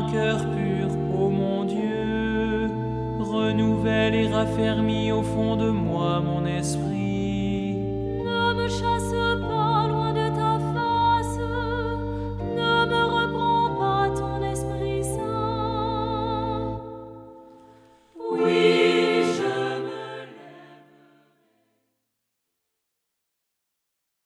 cœur pur, ô mon Dieu. Renouvelle et raffermis au fond de moi mon esprit.